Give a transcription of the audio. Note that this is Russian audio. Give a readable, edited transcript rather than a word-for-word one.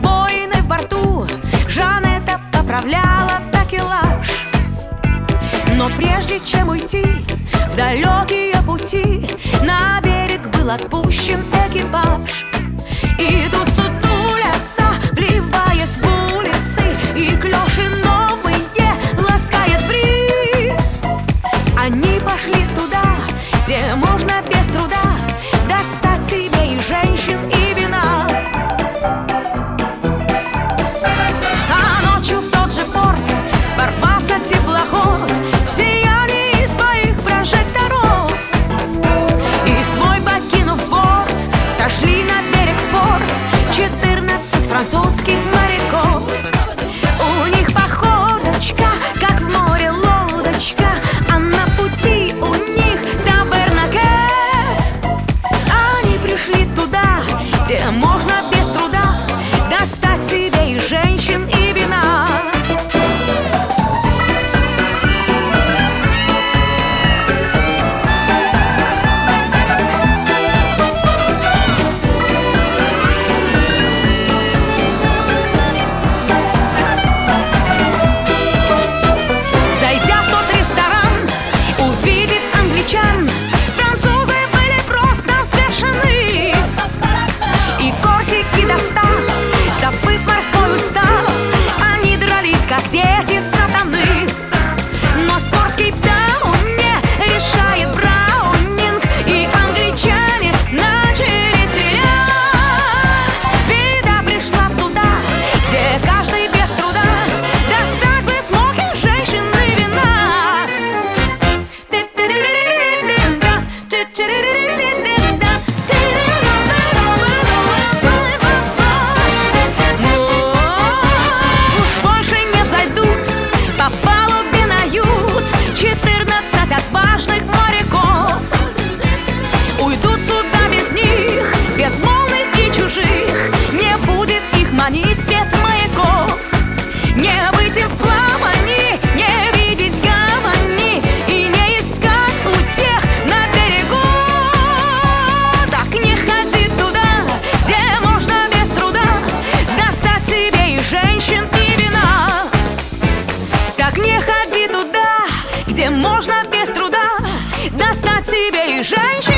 пробоины в борту Жанетта поправляла такелаж. Но прежде чем уйти в далекие пути, на берег был отпущен экипаж. И тут сутулятся, вливаясь в улицы, и клёши новые ласкает бриз. Они пошли туда, где можно без труда достать себе и женщин, и вина. А ночью в тот же порт ворвался теплоход в сиянии своих прожекторов. И свой покинув борт, сошли на берег в порт 14 французских моряков. У них походочка, как в море лодочка, а на пути у них до Бернакет. Они пришли туда, где можно без труда достать себе и женщин, и вина. Забыв морской устав, они дрались, как дети сатаны. Но спорт в Кейптауне решает Браунинг, и англичане начали стрелять. Беда пришла туда, где каждый без труда достать бы смог и женщин, и вина. Отважных моряков уйдут сюда без них, безмолвных и чужих. Не будет их манить свет маяков. Не быть им в плавании, не видеть гавани и не искать утех на берегу. Так не ходи туда, где можно без труда достать себе и женщин, и вина. Так не ходи туда, где можно без труда достать себе и женщин.